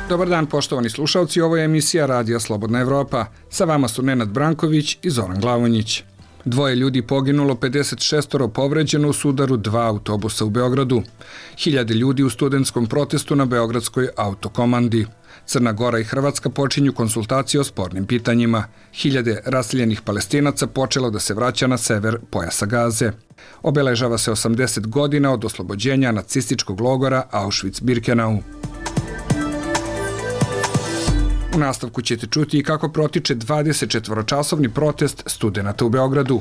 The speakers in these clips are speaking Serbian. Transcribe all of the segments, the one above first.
Dobar dan, poštovani slušalci, ovo je emisija Radija Slobodna Evropa. Sa vama su Nenad Branković i Zoran Glavonjić. 2 ljudi poginulo, 56 povređeno u sudaru 2 autobusa u Beogradu. 1000 ljudi u studentskom protestu na Beogradskoj autokomandi. Crna Gora i Hrvatska počinju konsultacije o spornim pitanjima. 1000 raseljenih Palestinaca počelo da se vraća na sever pojasa Gaze. Obeležava se 80 godina od oslobođenja nacističkog logora Auschwitz-Birkenau. U nastavku ćete čuti i kako protiče 24-časovni protest studenata u Beogradu.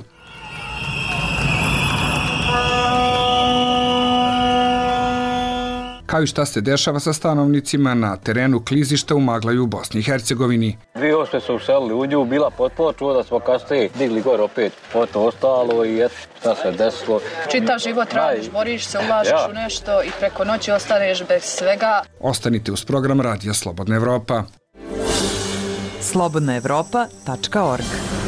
Kao i šta se dešava sa stanovnicima na terenu klizišta u Maglaju u Bosni i Hercegovini. 2008 su uselili u nju, bila potpuno čuo da smo kasnije digli gore opet to ostalo i eto šta se desilo. Čitav život radiš, boriš se, ulažeš u nešto i preko noći ostaneš bez svega. Ostanite uz program Radija Slobodna Evropa. slobodnaevropa.org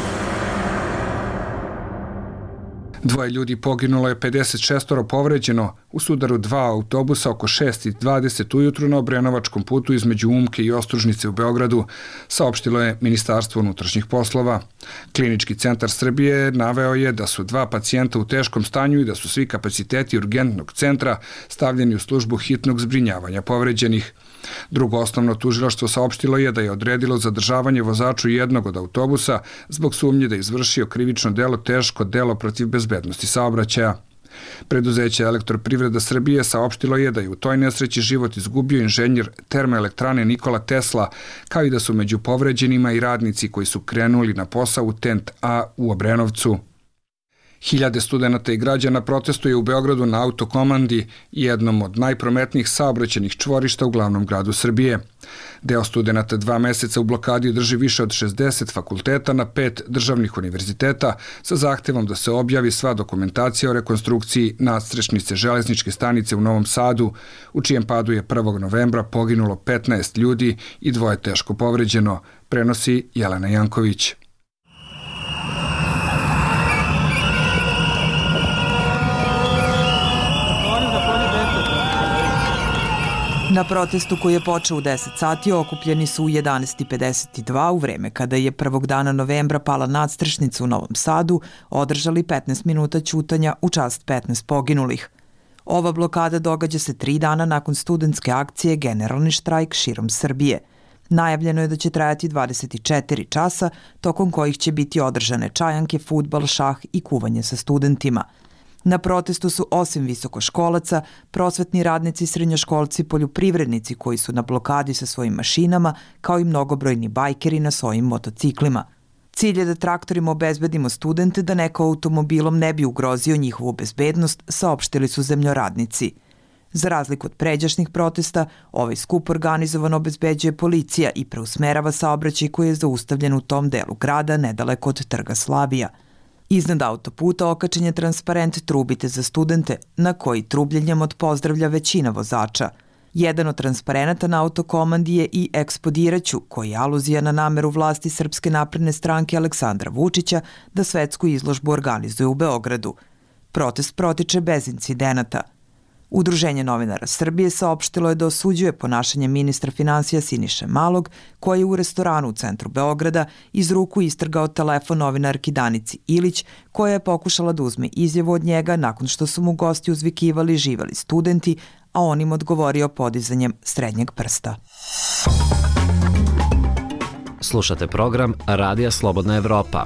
2 ljudi poginulo je, 56 povređeno u sudaru 2 autobusa oko 6:20 ujutru na Obrenovačkom putu između Umke i Ostružnice u Beogradu, saopštilo je Ministarstvo unutrašnjih poslova. Klinički centar Srbije naveo je da su 2 pacijenta u teškom stanju i da su svi kapaciteti urgentnog centra stavljeni u službu hitnog zbrinjavanja povređenih. Drugo osnovno tužilaštvo saopštilo je da je odredilo zadržavanje vozaču jednog od autobusa zbog sumnje da je izvršio krivično delo teško delo protiv bezbednosti saobraćaja. Preduzeće Elektroprivreda Srbije saopštilo je da je u toj nesreći život izgubio inženjer termoelektrane Nikola Tesla, kao i da su među povređenima i radnici koji su krenuli na posao u Tent A u Obrenovcu. 1000 studenata i građana protestuje u Beogradu na autokomandi, jednom od najprometnijih saobraćajnih čvorišta u glavnom gradu Srbije. Deo studenata 2 meseca u blokadi drži više od 60 fakulteta na 5 državnih univerziteta sa zahtevom da se objavi sva dokumentacija o rekonstrukciji nadstrešnice železničke stanice u Novom Sadu, u čijem padu je 1. novembra poginulo 15 ljudi i 2 teško povređeno, prenosi Jelena Janković. Na protestu koji je počeo u 10 sati okupljeni su u 11:52 u vreme kada je 1. dana novembra pala nadstrešnica u Novom Sadu, održali 15 minuta ćutanja u čast 15 poginulih. Ova blokada događa se 3 dana nakon studentske akcije Generalni štrajk širom Srbije. Najavljeno je da će trajati 24 časa, tokom kojih će biti održane čajanke, fudbal, šah i kuvanje sa studentima. Na protestu su osim visokoškolaca, prosvetni radnici, srednjoškolci, poljoprivrednici koji su na blokadi sa svojim mašinama, kao i mnogobrojni bajkeri na svojim motociklima. Cilj je da traktorima obezbedimo studente da neko automobilom ne bi ugrozio njihovu bezbednost, saopštili su zemljoradnici. Za razliku od pređašnjih protesta, ovaj skup organizovano obezbeđuje policija i preusmerava saobraćaj koji je zaustavljen u tom delu grada nedaleko od Trga Slavija. Iznad autoputa okačen je transparent "Trubite za studente", na koji trubljenjem pozdravlja većina vozača. Jedan od transparenata na autokomandi je i "Ekspodiraću", koji je aluzija na nameru vlasti Srpske napredne stranke Aleksandra Vučića da svetsku izložbu organizuje u Beogradu. Protest protiče bez incidenata. Udruženje novinara Srbije saopštilo je da osuđuje ponašanje ministra finansija Siniše Malog, koji je u restoranu u centru Beograda iz ruku istrgao telefon novinarki Danici Ilić, koja je pokušala da uzme izjavu od njega nakon što su mu gosti uzvikivali "živeli studenti", a on im odgovorio podizanjem srednjeg prsta. Slušate program Radija Slobodna Evropa.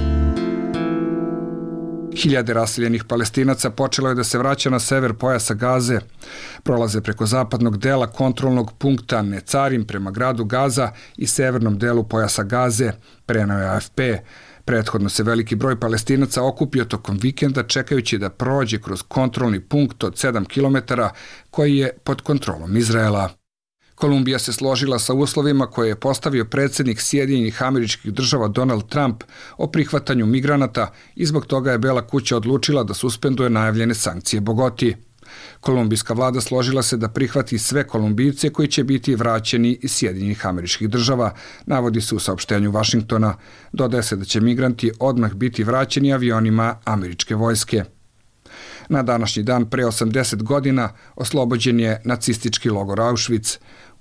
1000 raseljenih Palestinaca počelo je da se vraća na sever pojasa Gaze. Prolaze preko zapadnog dela kontrolnog punkta Necarim prema gradu Gaza i severnom delu pojasa Gaze, preneo je AFP. Prethodno se veliki broj Palestinaca okupio tokom vikenda čekajući da prođe kroz kontrolni punkt od 7 km koji je pod kontrolom Izraela. Kolumbija se složila sa uslovima koje je postavio predsjednik Sjedinjenih Američkih Država Donald Trump o prihvatanju migranata i zbog toga je Bela kuća odlučila da suspenduje najavljene sankcije Bogoti. Kolumbijska vlada složila se da prihvati sve Kolumbijce koji će biti vraćeni iz Sjedinjenih Američkih Država, navodi se u saopštenju Vašingtona. Dodaje se da će migranti odmah biti vraćeni avionima američke vojske. Na današnji dan pre 80 godina oslobođen je nacistički logor Auschwitz.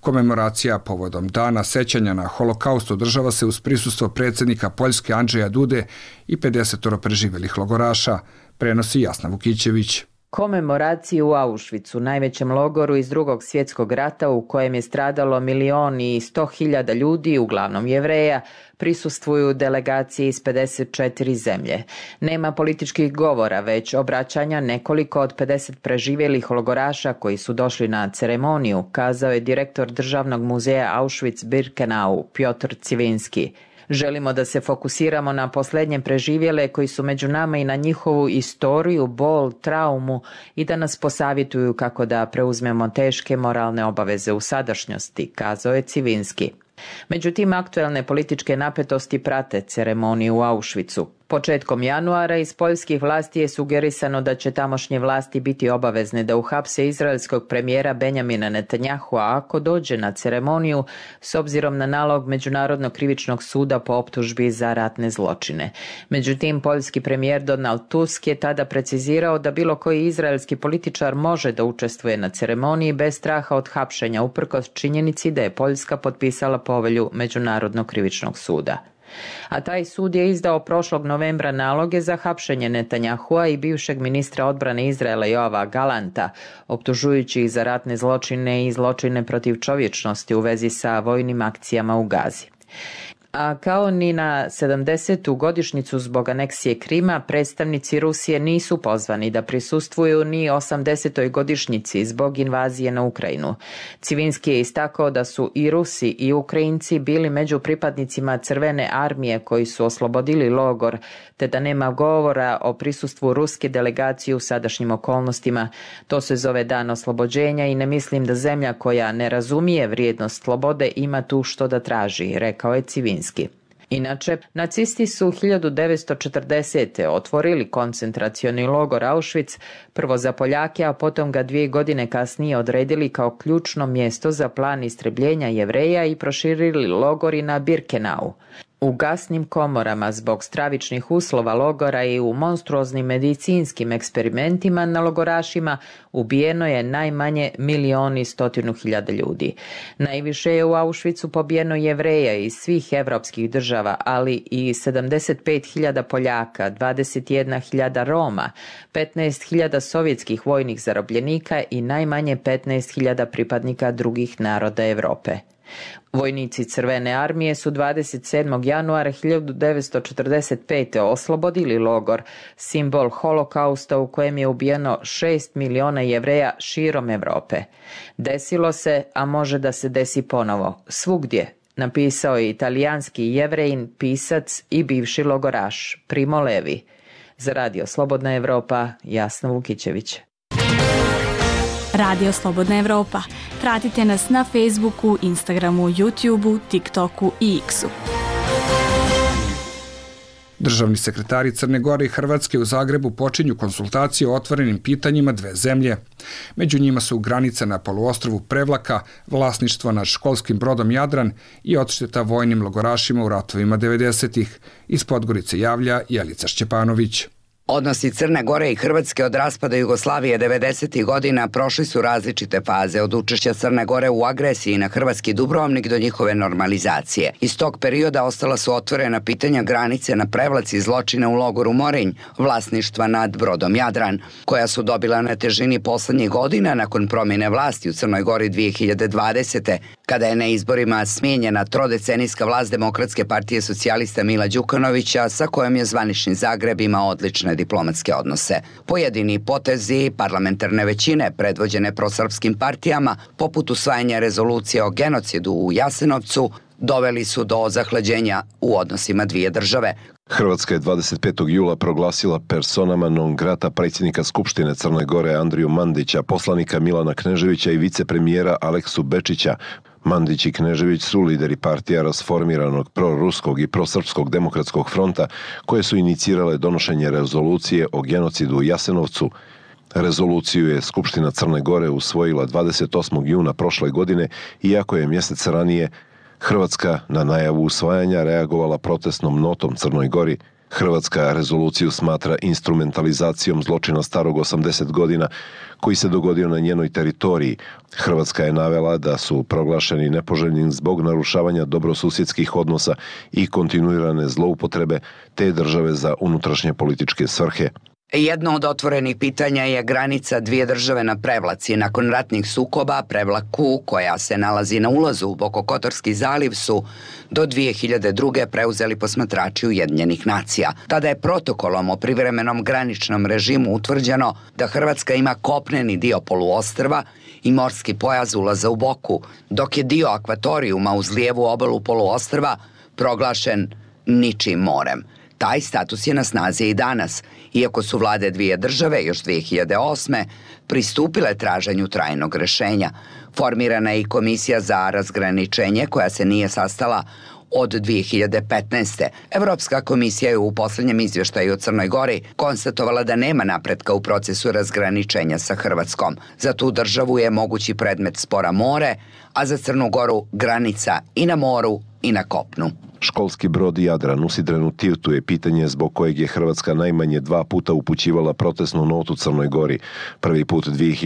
Komemoracija povodom dana sećanja na holokaust održava se uz prisustvo predsjednika Poljske Andžeja Dude i 50 preživjelih logoraša, prenosi Jasna Vukićević. Komemoraciji u Auschwitzu, najvećem logoru iz Drugog svjetskog rata u kojem je stradalo 1.100.000 ljudi, uglavnom Jevreja, prisustvuju delegacije iz 54 zemlje. Nema političkih govora, već obraćanja nekoliko od 50 preživjelih logoraša koji su došli na ceremoniju, kazao je direktor Državnog muzeja Auschwitz-Birkenau, Piotr Civinski. Želimo da se fokusiramo na posljednje preživjele koji su među nama i na njihovu istoriju, bol, traumu i da nas posavjetuju kako da preuzmemo teške moralne obaveze u sadašnjosti, kazao je Civinski. Međutim, aktuelne političke napetosti prate ceremoniju u Auschwitzu. Početkom januara iz poljskih vlasti je sugerisano da će tamošnje vlasti biti obavezne da uhapse izraelskog premijera Benjamina Netanyahua ako dođe na ceremoniju s obzirom na nalog Međunarodnog krivičnog suda po optužbi za ratne zločine. Međutim, poljski premijer Donald Tusk je tada precizirao da bilo koji izraelski političar može da učestvuje na ceremoniji bez straha od hapšenja uprkos činjenici da je Poljska potpisala povelju Međunarodnog krivičnog suda. A taj sud je izdao prošlog novembra naloge za hapšenje Netanyahua i bivšeg ministra odbrane Izraela Joava Galanta, optužujući ih za ratne zločine i zločine protiv čovječnosti u vezi sa vojnim akcijama u Gazi. A kao ni na 70. godišnjicu zbog aneksije Krima, predstavnici Rusije nisu pozvani da prisustvuju ni 80. godišnjici zbog invazije na Ukrajinu. Civinski je istakao da su i Rusi i Ukrajinci bili među pripadnicima Crvene armije koji su oslobodili logor, te da nema govora o prisustvu ruske delegacije u sadašnjim okolnostima. To se zove Dan oslobođenja i ne mislim da zemlja koja ne razumije vrijednost slobode ima tu što da traži, rekao je Civinski. Inače, nacisti su 1940. otvorili koncentracioni logor Auschwitz, prvo za Poljake, a potom ga 2 godine kasnije odredili kao ključno mjesto za plan istrebljenja Jevreja i proširili logori na Birkenau. U gasnim komorama zbog stravičnih uslova logora i u monstruoznim medicinskim eksperimentima na logorašima ubijeno je najmanje 1.100.000 ljudi. Najviše je u Auschwitzu pobijeno Jevreja iz svih evropskih država, ali i 75.000 Poljaka, 21.000 Roma, 15.000 sovjetskih vojnih zarobljenika i najmanje 15.000 pripadnika drugih naroda Europe. Vojnici Crvene armije su 27. januara 1945. oslobodili logor, simbol holokausta u kojem je ubijeno 6 miliona Jevreja širom Europe. Desilo se, a može da se desi ponovo, svugdje, napisao je italijanski Jevrejin, pisac i bivši logoraš Primo Levi. Za Radio Slobodna Evropa, Jasna Vukićević. Radio Slobodna Evropa. Pratite nas na Facebooku, Instagramu, YouTubeu, TikToku i X-u. Državni sekretari Crne Gore i Hrvatske u Zagrebu počinju konsultacije o otvorenim pitanjima dve zemlje. Među njima su granica na poluostrvu Prevlaka, vlasništvo nad školskim brodom Jadran i odšteta vojnim logorašima u ratovima 90-ih. Iz Podgorice javlja Jelica Šćepanović. Odnosi Crne Gore i Hrvatske od raspada Jugoslavije 90. godina prošli su različite faze, od učešća Crne Gore u agresiji na hrvatski Dubrovnik do njihove normalizacije. Iz tog perioda ostala su otvorena pitanja granice na Prevlaci, zločina u logoru Morinj, vlasništva nad brodom Jadran, koja su dobila na težini poslednjih godina nakon promjene vlasti u Crnoj Gori 2020. kada je na izborima smijenjena trodecenijska vlast Demokratske partije socijalista Mila Đukanovića, sa kojom je zvanični Zagreb imao odlične diplomatske odnose. Pojedini potezi parlamentarne većine predvođene prosrpskim partijama, poput usvajanja rezolucije o genocidu u Jasenovcu, doveli su do zahlađenja u odnosima dvije države. Hrvatska je 25. jula proglasila personama non grata predsjednika Skupštine Crne Gore Andriju Mandića, poslanika Milana Kneževića i vicepremijera Aleksu Bečića. Mandić i Knežević su lideri partija rasformiranog proruskog i prosrpskog demokratskog fronta koje su inicirale donošenje rezolucije o genocidu u Jasenovcu. Rezoluciju je Skupština Crne Gore usvojila 28. juna prošle godine, iako je mjesec ranije Hrvatska na najavu usvajanja reagovala protestnom notom Crnoj Gori. Hrvatska rezoluciju smatra instrumentalizacijom zločina starog 80 godina koji se dogodio na njenoj teritoriji. Hrvatska je navela da su proglašeni nepoželjnim zbog narušavanja dobrosusjedskih odnosa i kontinuirane zloupotrebe te države za unutrašnje političke svrhe. Jedno od otvorenih pitanja je granica dvije države na Prevlaci. Nakon ratnih sukoba, Prevlaku, koja se nalazi na ulazu u Bokokotorski zaliv, su do 2002. preuzeli posmatrači Ujedinjenih nacija. Tada je protokolom o privremenom graničnom režimu utvrđeno da Hrvatska ima kopneni dio poluostrva i morski pojas ulaza u Boku, dok je dio akvatorijuma uz lijevu obalu poluostrva proglašen ničim morem. Taj status je na snazi i danas, iako su vlade dvije države još 2008. pristupile traženju trajnog rešenja. Formirana je i komisija za razgraničenje koja se nije sastala od 2015. Evropska komisija je u posljednjem izvještaju o Crnoj Gori konstatovala da nema napretka u procesu razgraničenja sa Hrvatskom. Za tu državu je mogući predmet spora more, a za Crnu Goru granica i na moru i na kopnu. Školski brod Jadran usidren u Tivtu je pitanje zbog kojeg je Hrvatska najmanje 2 puta upućivala protestnu notu Crnoj Gori. Prvi put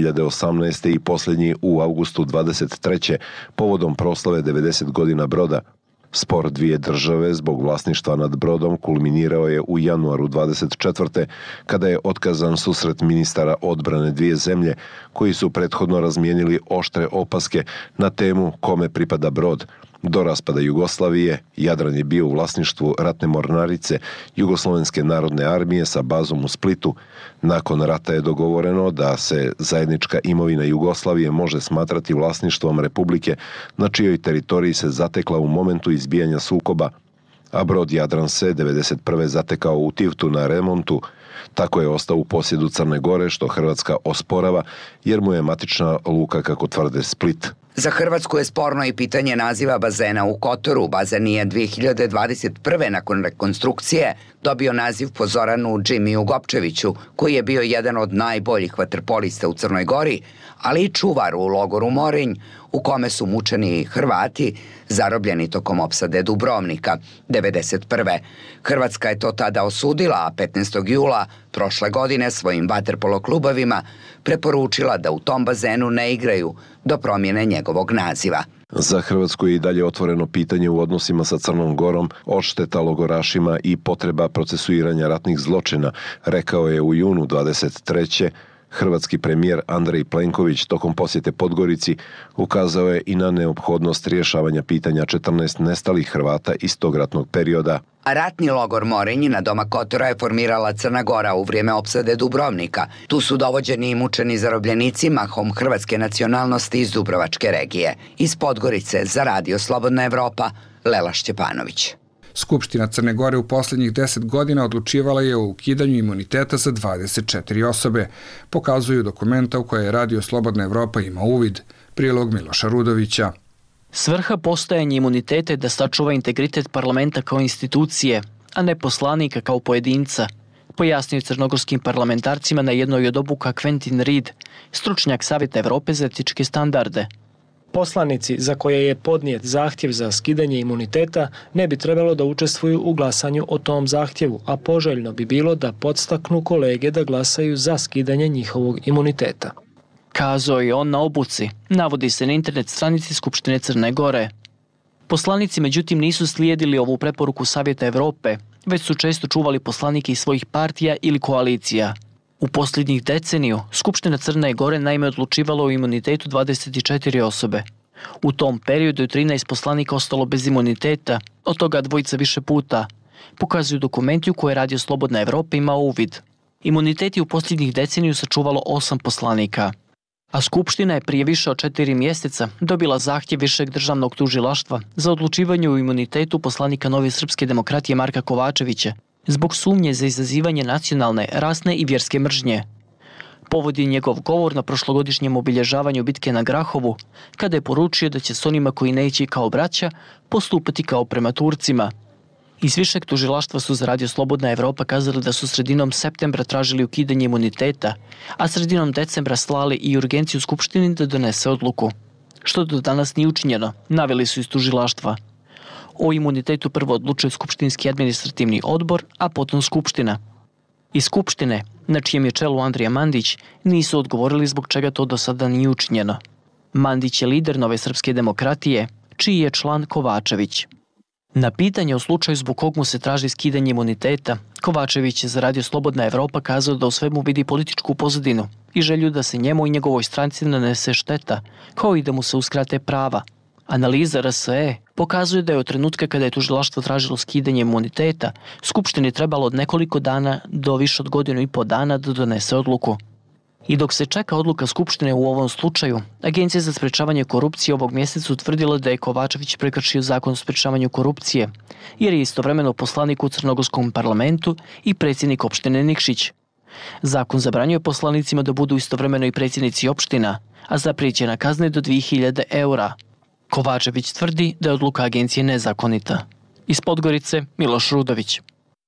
2018. i posljednji u avgustu 23. povodom proslave 90 godina broda. Spor dvije države zbog vlasništva nad brodom kulminirao je u januaru 24. kada je otkazan susret ministara odbrane dvije zemlje koji su prethodno razmijenili oštre opaske na temu kome pripada brod. Do raspada Jugoslavije, Jadran je bio u vlasništvu ratne mornarice Jugoslovenske narodne armije sa bazom u Splitu. Nakon rata je dogovoreno da se zajednička imovina Jugoslavije može smatrati vlasništvom Republike na čijoj teritoriji se zatekla u momentu izbijanja sukoba, a brod Jadran se 1991. zatekao u Tivtu na remontu. Tako je ostao u posjedu Crne Gore, što Hrvatska osporava jer mu je matična luka, kako tvrde, Split. Za Hrvatsku je sporno i pitanje naziva bazena u Kotoru. Bazen je 2021. nakon rekonstrukcije dobio naziv po Zoranu Džimiju Gopčeviću, koji je bio jedan od najboljih vaterpolista u Crnoj Gori, ali i čuvar u logoru Morinj, u kome su mučeni Hrvati zarobljeni tokom opsade Dubrovnika 1991. Hrvatska je to tada osudila, a 15. jula prošle godine svojim vaterpolo klubovima preporučila da u tom bazenu ne igraju do promjene njegovog naziva. Za Hrvatsku je i dalje otvoreno pitanje u odnosima sa Crnom Gorom, odšteta logorašima i potreba procesuiranja ratnih zločina, rekao je u junu 23. Hrvatski premijer Andrej Plenković tokom posjete Podgorici ukazao je i na neophodnost rješavanja pitanja 14 nestalih Hrvata iz tog ratnog perioda. A ratni logor Morinj na Doma Kotora je formirala Crna Gora u vrijeme opsade Dubrovnika. Tu su dovođeni i mučeni zarobljenici mahom hrvatske nacionalnosti iz Dubrovačke regije. Iz Podgorice za Radio Slobodna Evropa, Lela Šćepanović. Skupština Crne Gore u posljednjih 10 godina odlučivala je o ukidanju imuniteta za 24 osobe. Pokazuju dokumenta u koje je Radio Slobodna Evropa ima uvid. Prilog Miloša Rudovića. Svrha postojanja imuniteta je da sačuva integritet parlamenta kao institucije, a ne poslanika kao pojedinca, pojasnio crnogorskim parlamentarcima na jednoj od obuka Quentin Reed, stručnjak Savjeta Evrope za etičke standarde. Poslanici za koje je podnijet zahtjev za skidanje imuniteta ne bi trebalo da učestvuju u glasanju o tom zahtjevu, a poželjno bi bilo da podstaknu kolege da glasaju za skidanje njihovog imuniteta. Kazao je on na obuci, navodi se na internet stranici Skupštine Crne Gore. Poslanici međutim nisu slijedili ovu preporuku Savjeta Evrope, već su često čuvali poslanike iz svojih partija ili koalicija. U posljednjih deceniju Skupština Crne Gore naime odlučivala o imunitetu 24 osobe. U tom periodu je 13 poslanika ostalo bez imuniteta, od toga 2 više puta, pokazuju dokumenti u koje Radio Slobodna Evropa ima uvid. Imunitet je u posljednjih deceniju sačuvalo 8 poslanika. A Skupština je prije više od 4 mjeseca dobila zahtjev Višeg državnog tužilaštva za odlučivanje o imunitetu poslanika Nove srpske demokratije Marka Kovačevića zbog sumnje za izazivanje nacionalne, rasne i vjerske mržnje. Povod je njegov govor na prošlogodišnjem obilježavanju bitke na Grahovu, kada je poručio da će s onima koji neće kao braća postupati kao prema Turcima. Iz Višeg tužilaštva su za Radio Slobodna Evropa kazali da su sredinom septembra tražili ukidanje imuniteta, a sredinom decembra slali i urgenciju Skupštini da donese odluku. Što do danas nije učinjeno, naveli su iz tužilaštva. O imunitetu prvo odlučuje Skupštinski administrativni odbor, a potom Skupština. Iz Skupštine, na čijem je čelu Andrija Mandić, nisu odgovorili zbog čega to do sada nije učinjeno. Mandić je lider Nove srpske demokratije, čiji je član Kovačević. Na pitanje o slučaju zbog kog mu se traži skidanje imuniteta, Kovačević je za Radio Slobodna Evropa kazao da u svemu vidi političku pozadinu i želju da se njemu i njegovoj stranci nanese šteta, kao i da mu se uskrate prava. Analiza RSE pokazuje da je od trenutka kada je tužilaštvo tražilo skidanje imuniteta, Skupštini trebalo od nekoliko dana do više od 1,5 dana da donese odluku. I dok se čeka odluka Skupštine u ovom slučaju, Agencija za sprečavanje korupcije ovog mjeseca utvrdila da je Kovačević prekršio zakon o sprečavanju korupcije, jer je istovremeno poslanik u Crnogorskom parlamentu i predsjednik opštine Nikšić. Zakon zabranjuje poslanicima da budu istovremeno i predsjednici opština, a zapriječena kazna je do 2000 eura. Kovačević tvrdi da je odluka agencije nezakonita. Iz Podgorice, Miloš Rudović.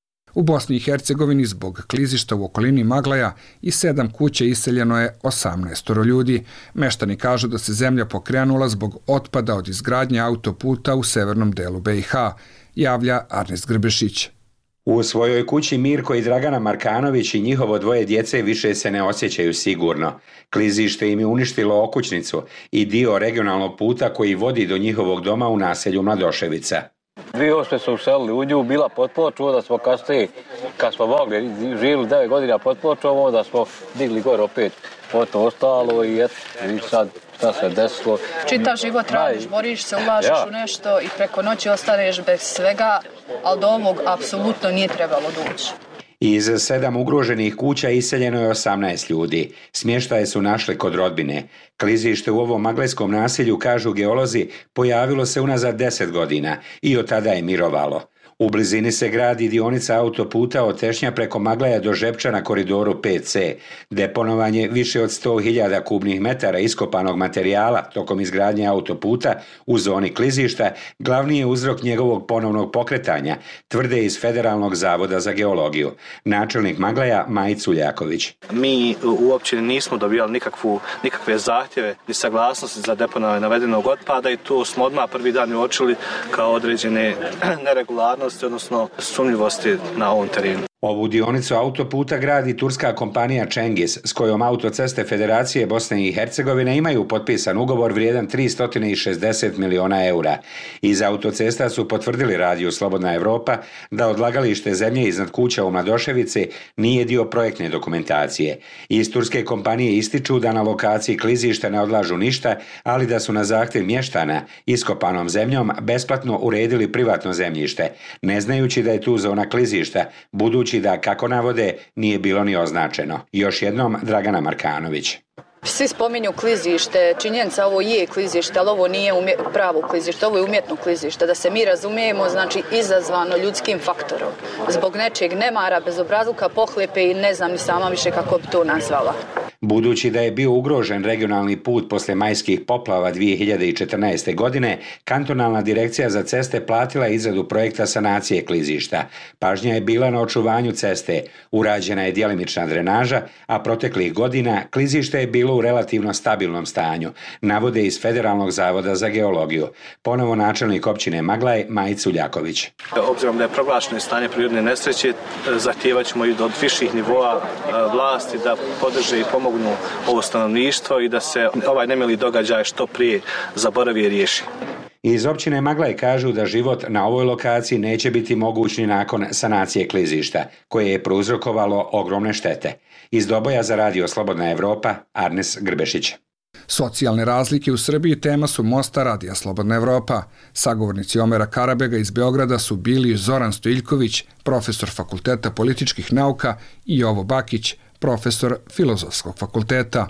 U Bosni i Hercegovini zbog klizišta u okolini Maglaja iz 7 kuća iseljeno je 18 ljudi. Meštani kažu da se zemlja pokrenula zbog otpada od izgradnje autoputa u severnom delu BiH, javlja Arnes Grbešić. U svojoj kući Mirko i Dragana Markanović i njihovo 2 djece više se ne osjećaju sigurno. Klizište im je uništilo okućnicu i dio regionalnog puta koji vodi do njihovog doma u naselju Mladoševica. 2008. su uselili u nju, bila pod ploču, da smo kasnije, kad smo mogli, živjeli 9 godina pod pločom, onda smo digli gore opet, potom ostalo i sad šta se desilo. Čitav život radiš, boriš se, ulažeš u nešto i preko noći ostaneš bez svega, ali do ovog apsolutno nije trebalo doći. Iz 7 ugroženih kuća iseljeno je 18 ljudi. Smještaje su našli kod rodbine. Klizište u ovom maglajskom naselju, kažu geolozi, pojavilo se unazad 10 godina i od tada je mirovalo. U blizini se gradi dionica autoputa od Tešnja preko Maglaja do Žepča na koridoru 5C. Deponovanje više od 100.000 kubnih metara iskopanog materijala tokom izgradnje autoputa u zoni klizišta glavni je uzrok njegovog ponovnog pokretanja, tvrde iz Federalnog zavoda za geologiju. Načelnik Maglaja Majić Culjaković. Mi u općini nismo dobijali nikakve zahtjeve ni saglasnosti za deponovanje navedenog otpada i to smo odmah prvi dan uočili kao određene neregularnosti, odnosno sumnjivosti na ovom terenu. Ovu dionicu autoputa gradi turska kompanija Cengiz, s kojom Autoceste Federacije Bosne i Hercegovine imaju potpisan ugovor vrijedan 360 miliona eura. Iz autocesta su potvrdili Radio Slobodna Evropa da odlagalište zemlje iznad kuća u Mladoševici nije dio projektne dokumentacije. Iz turske kompanije ističu da na lokaciji klizišta ne odlažu ništa, ali da su na zahtjev mještana iskopanom zemljom besplatno uredili privatno zemljište, ne znajući da je tu zona klizišta, budući da, kako navode, nije bilo ni označeno. Još jednom Dragana Markanović. Svi spominju klizište, činjenica ovo je klizište, ali ovo nije pravo klizište, ovo je umjetno klizište. Da se mi razumijemo, znači izazvano ljudskim faktorom. Zbog nečeg nemara, bezobrazluka, pohlepe i ne znam ni sama više kako bi to nazvala. Budući da je bio ugrožen regionalni put posle majskih poplava 2014. godine, kantonalna direkcija za ceste platila je izradu projekta sanacije klizišta. Pažnja je bila na očuvanju ceste, urađena je djelimična drenaža, a proteklih godina klizište je bilo u relativno stabilnom stanju, navode iz Federalnog zavoda za geologiju. Ponovo načelnik općine Maglaj Majić Culjaković. Obzirom da je proglašeno stanje prirodne nesreće, zahtijevat ćemo i do viših nivoa vlasti da podrže i pomognu ovo stanovništvo i da se ovaj nemili događaj što prije zaboravi i riješi. Iz općine Maglaj kažu da život na ovoj lokaciji neće biti moguć ni nakon sanacije klizišta, koje je prouzrokovalo ogromne štete. Iz Doboja za Radio Slobodna Evropa, Arnes Grbešić. Socijalne razlike u Srbiji tema su Mosta Radija Slobodna Evropa. Sagovornici Omera Karabega iz Beograda su bili Zoran Stojiljković, profesor Fakulteta političkih nauka, i Jovo Bakić, profesor Filozofskog fakulteta.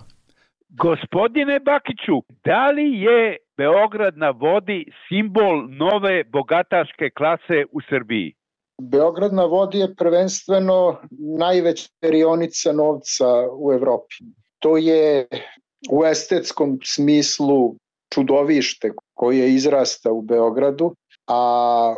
Gospodine Bakiću, da li je Beograd na vodi simbol nove bogataške klase u Srbiji? Beograd na vodi je prvenstveno najveća perionica novca u Evropi. To je u estetskom smislu čudovište koje izrasta u Beogradu, a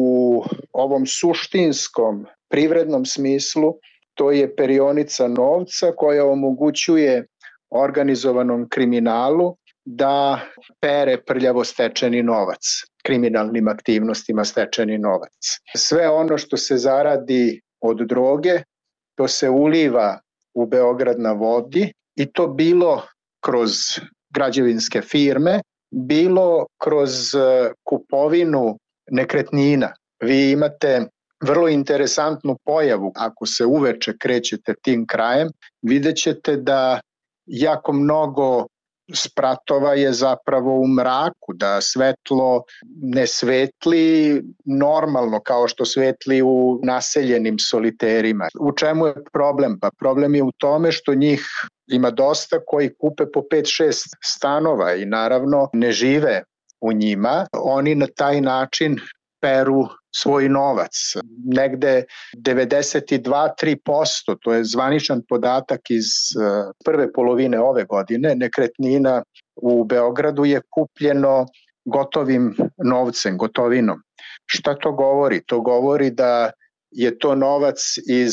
u ovom suštinskom privrednom smislu to je perionica novca koja omogućuje organizovanom kriminalu da pere prljavo stečeni novac, kriminalnim aktivnostima stečeni novac. Sve ono što se zaradi od droge, to se uliva u Beograd na vodi i to bilo kroz građevinske firme, bilo kroz kupovinu nekretnina. Vi imate vrlo interesantnu pojavu, ako se uveče krećete tim krajem, vidjet ćete da jako mnogo spratova je zapravo u mraku, da svetlo ne svetli normalno kao što svetli u naseljenim soliterima. U čemu je problem? Pa problem je u tome što njih ima dosta koji kupe po 5-6 stanova i naravno ne žive u njima. Oni na taj način peru svoj novac. Negde 92-3%, to je zvaničan podatak iz prve polovine ove godine, nekretnina u Beogradu je kupljeno gotovim novcem, gotovinom. Šta to govori? To govori da je to novac iz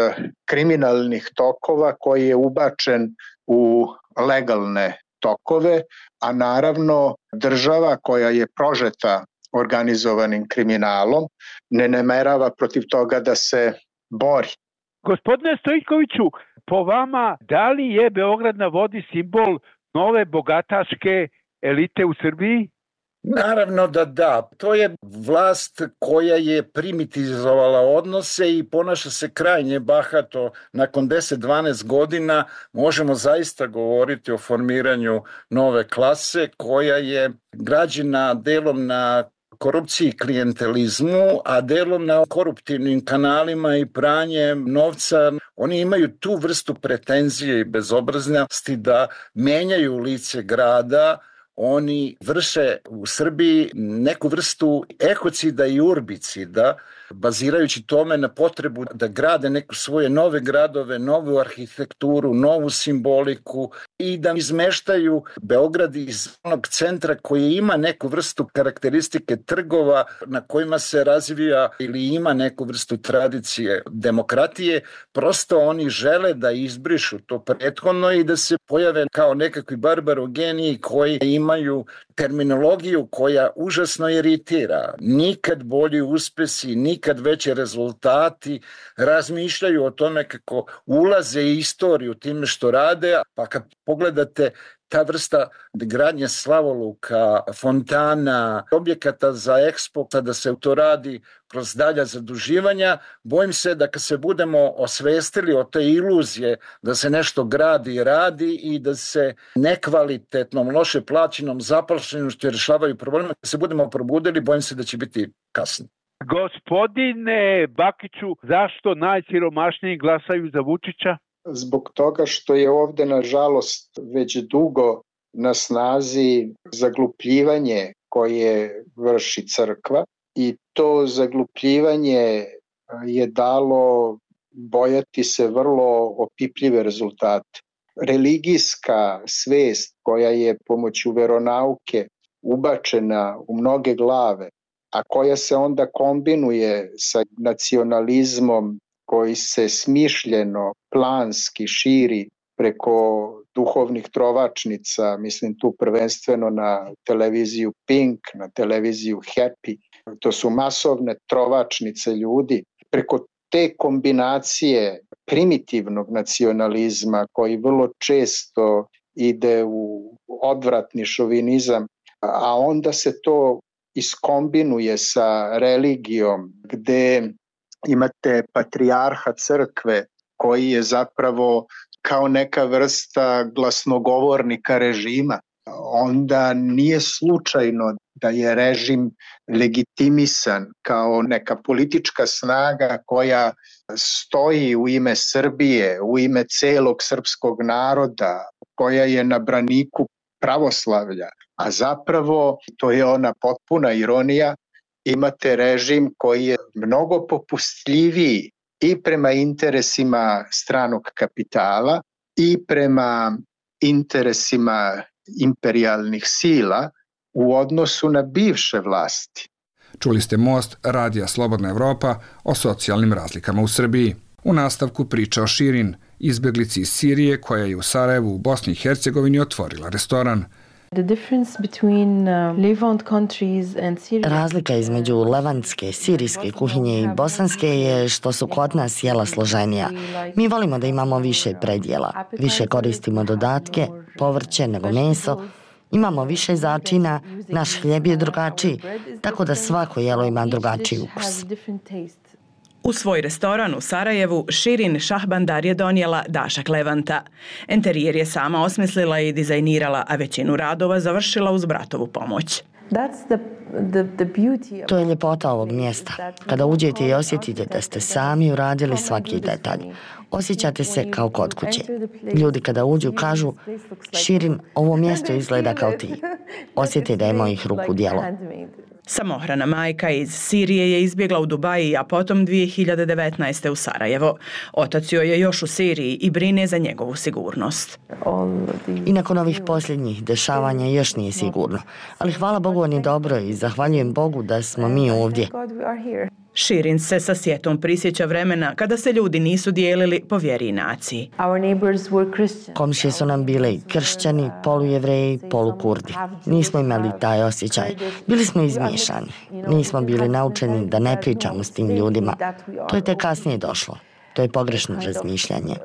kriminalnih tokova koji je ubačen u legalne tokove, a naravno država koja je prožeta organizovanim kriminalom ne namerava protiv toga da se bori. Gospodine Stojkoviću, po vama, da li je Beograd na vodi simbol nove bogataške elite u Srbiji? Naravno da da. To je vlast koja je primitizovala odnose i ponaša se krajnje bahato. Nakon 10-12 godina možemo zaista govoriti o formiranju nove klase koja je građena delom na korupciji i klijentelizmu, a delom na koruptivnim kanalima i pranjem novca. Oni imaju tu vrstu pretenzije i bezobraznosti da menjaju lice grada. Oni vrše u Srbiji neku vrstu ekocida i urbicida, bazirajući tome na potrebu da grade neku svoje nove gradove, novu arhitekturu, novu simboliku i da izmeštaju Beograd iz onog centra koji ima neku vrstu karakteristike trgova na kojima se razvija ili ima neku vrstu tradicije demokratije. Prosto oni žele da izbrišu to prethodno i da se pojave kao nekakvi barbarogeniji koji imaju terminologiju koja užasno iritira. Nikad bolji uspesi, nikad veće rezultati, razmišljaju o tome kako ulaze u istoriju time što rade, pa kad pogledate ta vrsta gradnje slavoluka, fontana, objekata za ekspo, da se to radi kroz dalja zaduživanja, bojim se da kad se budemo osvestili o te iluzije da se nešto gradi i radi i da se nekvalitetnom, loše plaćenom zaposlenošću rješavaju probleme, kad se budemo probudili, bojim se da će biti kasno. Gospodine Bakiću, zašto najsiromašniji glasaju za Vučića? Zbog toga što je ovde, nažalost, već dugo na snazi zaglupljivanje koje vrši crkva i to zaglupljivanje je dalo bojati se vrlo opipljive rezultate. Religijska svest koja je pomoću veronauke ubačena u mnoge glave, a koja se onda kombinuje sa nacionalizmom koji se smišljeno, planski širi preko duhovnih trovačnica, mislim tu prvenstveno na televiziju Pink, na televiziju Happy. To su masovne trovačnice ljudi. Preko te kombinacije primitivnog nacionalizma koji vrlo često ide u odvratni šovinizam, a onda se to iskombinuje sa religijom gde imate patrijarha crkve koji je zapravo kao neka vrsta glasnogovornika režima. Onda nije slučajno da je režim legitimisan kao neka politička snaga koja stoji u ime Srbije, u ime celog srpskog naroda, koja je na braniku pravoslavlja. A zapravo, to je ona potpuna ironija, imate režim koji je mnogo popustljiviji i prema interesima stranog kapitala i prema interesima imperijalnih sila u odnosu na bivše vlasti. Čuli ste Most Radija Slobodna Evropa o socijalnim razlikama u Srbiji. U nastavku priča o Širin, izbeglici iz Sirije koja je u Sarajevu u Bosni i Hercegovini otvorila restoran. Razlika između levantske, sirijske kuhinje i bosanske je što su kod nas jela složenija. Mi volimo da imamo više predjela, više koristimo dodatke, povrće nego meso, imamo više začina, naš hljeb je drugačiji, tako da svako jelo ima drugačiji ukus. U svoj restoran u Sarajevu Širin Šahbandar je donijela dašak Levanta. Enterijer je sama osmislila i dizajnirala, a većinu radova završila uz bratovu pomoć. To je ljepota ovog mjesta. Kada uđete i osjetite da ste sami uradili svaki detalj, osjećate se kao kod kuće. Ljudi kada uđu kažu: Širin, ovo mjesto izgleda kao ti. Osjeti da je mojih ruku djelo. Samohrana majka iz Sirije je izbjegla u Dubaji, a potom 2019. u Sarajevo. Otac joj je još u Siriji i brine za njegovu sigurnost. I nakon ovih posljednjih dešavanja još nije sigurno. Ali hvala Bogu, on je dobro i zahvaljujem Bogu da smo mi ovdje. Širin se sa sjetom prisjeća vremena kada se ljudi nisu dijelili po vjeri i naciji. Komšije su nam bile i kršćani, polujevreji, polukurdi. Nismo imali taj osjećaj. Bili smo izmiješani. Nismo bili naučeni da ne pričamo s tim ljudima. To je tek kasnije došlo. To je pogrešno razmišljanje.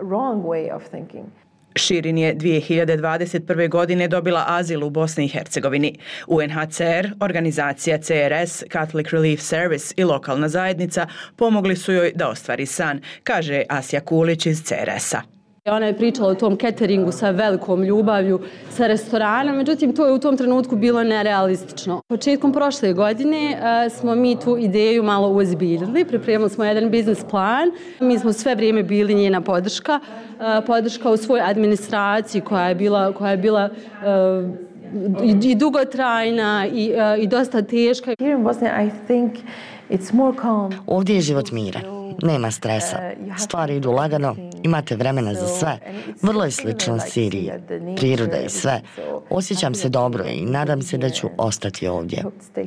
Širin je 2021. godine dobila azil u Bosni i Hercegovini. UNHCR, organizacija CRS, Catholic Relief Service i lokalna zajednica pomogli su joj da ostvari san, kaže Asja Kulić iz CRS-a. Ona je pričala o tom cateringu sa velikom ljubavlju, sa restoranom, međutim to je u tom trenutku bilo nerealistično. Početkom prošle godine smo mi tu ideju malo uozbiljili, pripremili smo jedan biznis plan. Mi smo sve vrijeme bili njena podrška u svojoj administraciji koja je bila i dugotrajna i dosta teška. Ovdje je život miran. Nema stresa. Stvari idu lagano, imate vremena za sve. Vrlo je slično Siriji. Priroda i sve. Osjećam se dobro i nadam se da ću ostati ovdje.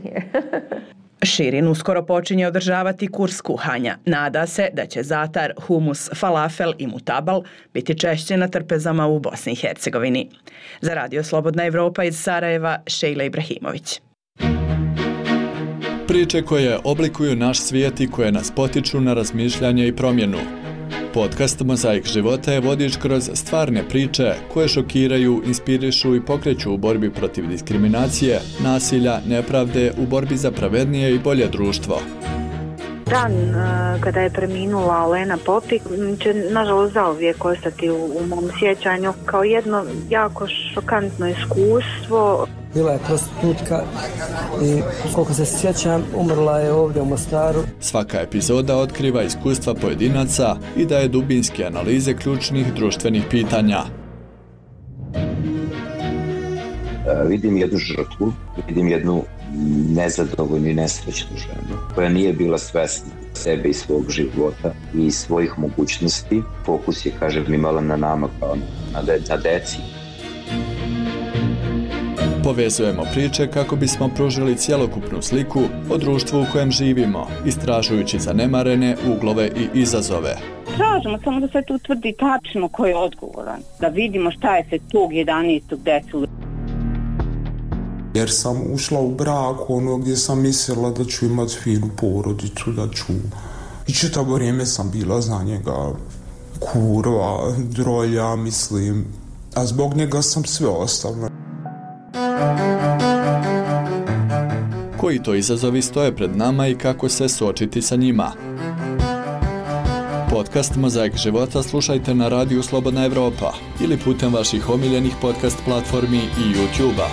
Širin uskoro počinje održavati kurs kuhanja. Nada se da će zatar, humus, falafel i mutabal biti češće na trpezama u Bosni i Hercegovini. Za Radio Slobodna Evropa iz Sarajeva, Šejla Ibrahimović. Priče koje oblikuju naš svijet i koje nas potiču na razmišljanje i promjenu. Podcast Mozaik života je vodič kroz stvarne priče koje šokiraju, inspirišu i pokreću u borbi protiv diskriminacije, nasilja, nepravde, u borbi za pravednije i bolje društvo. Dan kada je preminula Olena Popik će nažalost zauvijek ostati u mom sjećanju kao jedno jako šokantno iskustvo. Bila je prostitutka i koliko se sjećam umrla je ovdje u Mostaru. Svaka epizoda otkriva iskustva pojedinaca i daje dubinske analize ključnih društvenih pitanja. Vidim jednu žrtvu, vidim jednu nezadovoljnu i nesrećnu ženu koja nije bila svesna sebe i svog života i svojih mogućnosti. Fokus je, kažem, imala na nama kao na deci. Povezujemo priče kako bismo pružili cjelokupnu sliku o društvu u kojem živimo, istražujući zanemarene uglove i izazove. Tražimo samo da se tu utvrdi tačno ko je odgovoran, da vidimo šta je se tog 11. desilo. Jer sam ušla u brak gdje sam mislila da ću imati finu porodicu, da ću... I čitavo vrijeme sam bila za njega kurva, drolja, mislim. A zbog njega sam sve ostavila. Koji to izazovi stoje pred nama i kako se suočiti sa njima? Podcast Mozaik života slušajte na Radiju Slobodna Evropa ili putem vaših omiljenih podcast platformi i YouTube-a.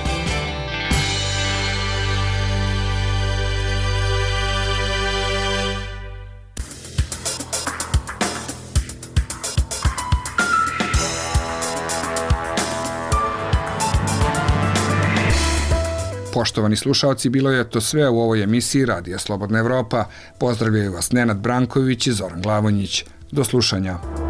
Poštovani slušalci, bilo je to sve u ovoj emisiji Radija Slobodna Evropa. Pozdravljaju vas Nenad Branković i Zoran Glavonjić. Do slušanja.